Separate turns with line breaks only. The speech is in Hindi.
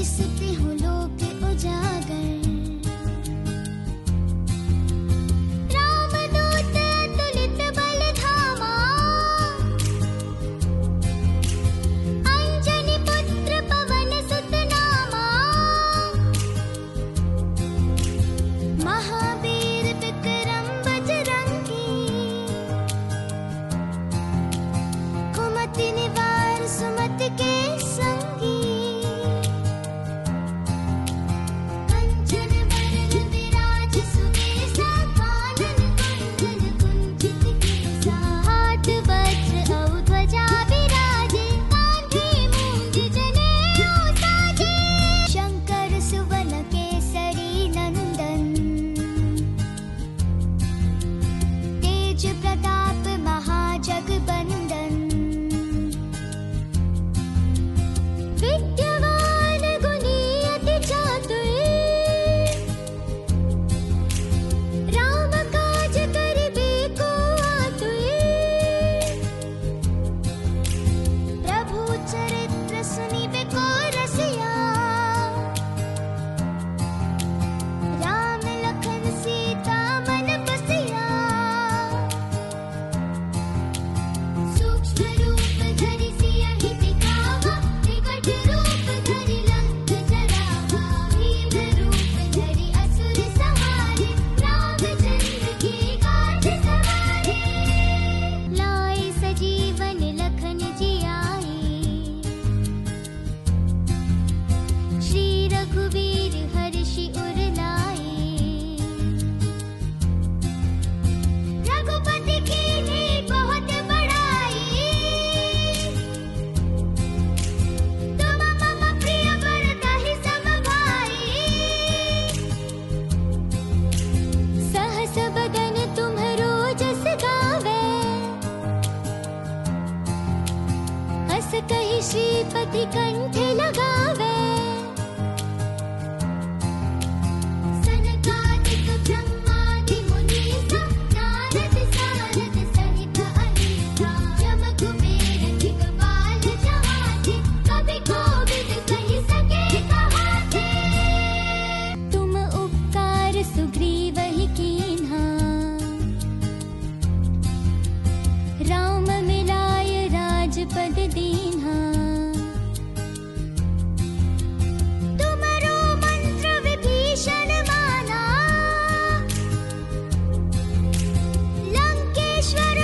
दिसते हो लोक उजागर। रामदूत अतुलित बल धामा, अंजनी पुत्र पवन सुत नामा। महावीर विक्रम बजरंगी, कुमति निवार सुमति के संगी। कंचन बरन विराज सुबेसा, कानन कुंडल कुंचित केसा। हाथ वज्र और ध्वजा विराजे, कांधे मूंज जनेऊ साजे। शंकर सुवन केसरी नंदन, तेज प्रताप महाजगबंदन। विद्यावान गुणी अति चातुर, राम काज करिबे को आतुर। प्रभु चरित्र सुनिबे को रसिया, राम लखन सीता मन बसिया। सूक्ष्म रूप धरि सियहि दिखावा, विकट रूप धरि लंक जरावा। भीम रूप धरि असुर संहारे, रामचंद्र की काज सवारे। लाए सजीवन लखन जियाए, श्री रघुवीर हर्षि उर लाए। रघुपति कीन्ही बहुत बड़ाई, तुम मम प्रिय भरतहि सम भाई। सहस बदन तुम्हरो जस गावे, हस कहि श्रीपति कंठ लगावे। सनकादिक ब्रह्मादि मुनीसा, नारद सारद सहित अहीसा। जम कुबेर दिगपाल जहाते, कवि कोविद कहि सके कहाते। तुम उपकार सुग्रीवहि कीन्हा, राम मिलाय राजपद दीन्हा। तुमरो मंत्र विभीषण माना, लंकेश्वर